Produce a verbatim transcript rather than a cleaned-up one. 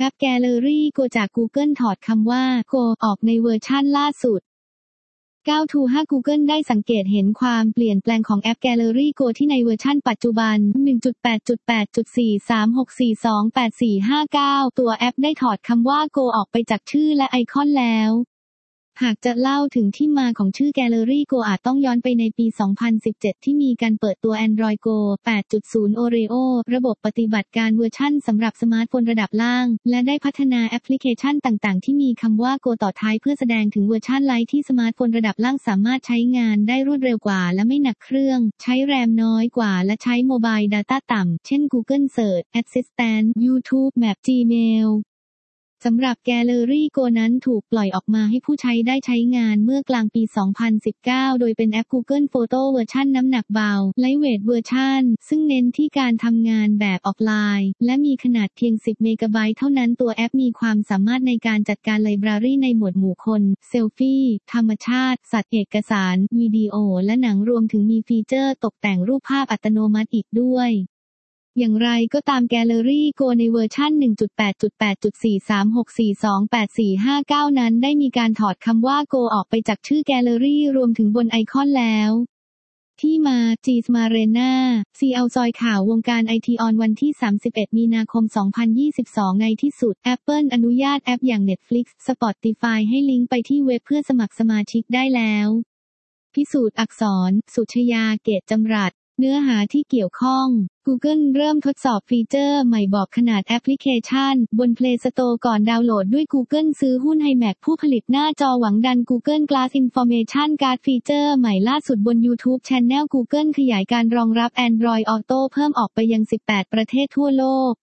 แอป Gallery Go จาก Google ถอดคำว่า Go ออกในเวอร์ชั่นล่าสุดเก้า ทู ห้า Google ได้สังเกตเห็นความเปลี่ยนแปลงของแอป Gallery Go ที่ในเวอร์ชั่นปัจจุบัน หนึ่งจุดแปดจุดแปดจุดสี่ สาม หก สี่ สอง แปด สี่ ห้า เก้า ตัวแอปได้ถอดคำว่า Go ออกไปจากชื่อและไอคอนแล้วหากจะเล่าถึงที่มาของชื่อ Gallery Go อาจต้องย้อนไปในปี สองพันสิบเจ็ด ที่มีการเปิดตัว Android Go แปดจุดศูนย์ Oreo ระบบปฏิบัติการเวอร์ชั่นสำหรับสมาร์ทโฟนระดับล่างและได้พัฒนาแอปพลิเคชันต่างๆที่มีคำว่า Go ต่อท้ายเพื่อแสดงถึงเวอร์ชันไลท์ที่สมาร์ทโฟนระดับล่างสามารถใช้งานได้รวดเร็วกว่าและไม่หนักเครื่องใช้แรมน้อยกว่าและใช้โมบาย Data ต่ำเช่น Google Search Assistant YouTube Map Gmailสำหรับ Gallery Go นั้นถูกปล่อยออกมาให้ผู้ใช้ได้ใช้งานเมื่อกลางปี สองพันสิบเก้า โดยเป็นแอป Google Photo เวอร์ชันน้ำหนักเบา Lightweight เวอร์ชันซึ่งเน้นที่การทำงานแบบออฟไลน์และมีขนาดเพียง สิบ เมกะไบต์เท่านั้นตัวแอปมีความสามารถในการจัดการไลบรารีในหมวดหมู่คนเซลฟี่ธรรมชาติสัตว์เอกสารวิดีโอและหนังรวมถึงมีฟีเจอร์ตกแต่งรูปภาพอัตโนมัติอีกด้วยอย่างไรก็ตาม Gallery Go ในเวอร์ชัน หนึ่งจุดแปดจุดแปดจุดสี่ สาม หก สี่ สอง แปด สี่ ห้า เก้า นั้นได้มีการถอดคำว่า Go ออกไปจากชื่อ Gallery รวมถึงบนไอคอนแล้วที่มา จีส มาเรน่ ซี แอล ซอยข่าววงการไอทีออนวันที่ สามสิบเอ็ด มีนาคม สองพันยี่สิบสอง ในที่สุด Apple อนุญาตแอปอย่าง Netflix Spotify ให้ลิงก์ไปที่เว็บเพื่อสมัครสมาชิกได้แล้วพิสูจน์อักษรสุชยาเกตจำรัดเนื้อหาที่เกี่ยวข้อง Google เริ่มทดสอบฟีเจอร์ใหม่บอกขนาดแอปพลิเคชันบน Play Store ก่อนดาวน์โหลดด้วย Google ซื้อหุ้น iMac ผู้ผลิตหน้าจอหวังดัน Google Glass Information Card ฟีเจอร์ใหม่ล่าสุดบน YouTube Channel Google ขยายการรองรับ Android Auto เพิ่มออกไปยัง สิบแปด ประเทศทั่วโลก